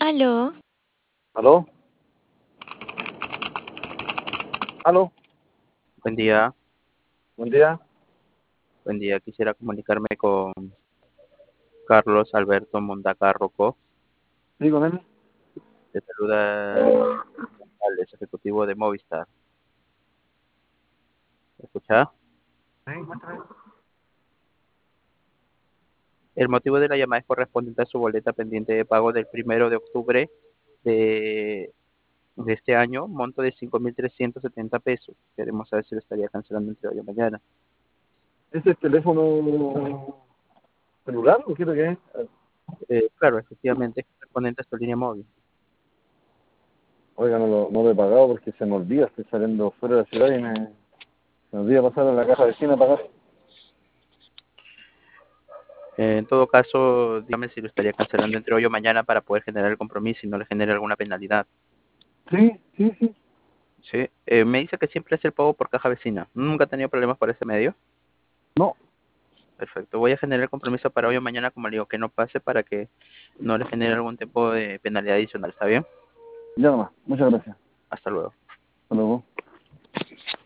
Aló, ¿Aló? ¿Aló? Buen día, Buen día. buen día. Quisiera comunicarme con Carlos Alberto Mondaca Rocco. ¿Sí, con él? Te saluda González, ejecutivo de Movistar. ¿Me escucha? Sí, cuéntame. El motivo de la llamada es correspondiente a su boleta pendiente de pago del 1 de octubre de, de este año, monto de 5.370 pesos. Queremos saber si lo estaría cancelando entre hoy o mañana. ¿Ese es teléfono celular o qué es lo que es? Claro, efectivamente, es correspondiente a su línea móvil. Oiga, no lo he pagado porque se me olvida, estoy saliendo fuera de la ciudad y se me olvida pasar a la caja vecina a pagar. En todo caso, dígame si lo estaría cancelando entre hoy o mañana para poder generar el compromiso y no le genere alguna penalidad. Sí, sí, sí. Sí, me dice que siempre es el pago por caja vecina. Nunca he tenido problemas por ese medio. No, Perfecto. Voy a generar el compromiso para hoy o mañana, como le digo, que no pase para que no le genere algún tipo de penalidad adicional. ¿Está bien? ya nomás. Muchas gracias. Hasta luego. Hasta luego.